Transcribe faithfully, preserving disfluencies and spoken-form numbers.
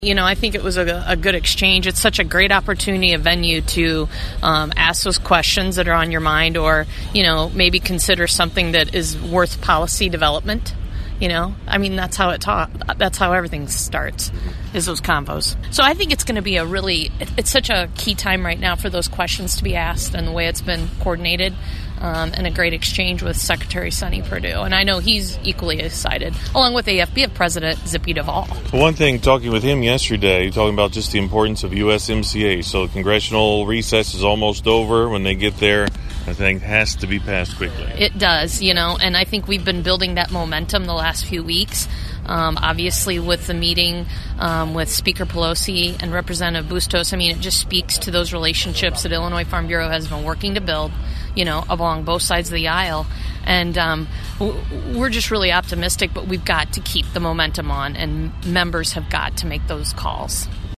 You know, I think it was a, a good exchange. It's such a great opportunity, a venue to um, ask those questions that are on your mind, or, you know, maybe consider something that is worth policy development. You know, I mean, that's how it ta- that's how everything starts, is those convos. So I think it's going to be a really, it's such a key time right now for those questions to be asked, and the way it's been coordinated, um, and a great exchange with Secretary Sonny Perdue. And I know he's equally excited, along with A F B F President Zippy Duvall. One thing, talking with him yesterday, talking about just the importance of U S M C A. So congressional recess is almost over. When they get there, I think has to be passed quickly. It does, you know, and I think we've been building that momentum the last few weeks. Um, obviously, with the meeting um, with Speaker Pelosi and Representative Bustos, I mean, it just speaks to those relationships that Illinois Farm Bureau has been working to build, you know, along both sides of the aisle. And um, we're just really optimistic, but we've got to keep the momentum on, and members have got to make those calls.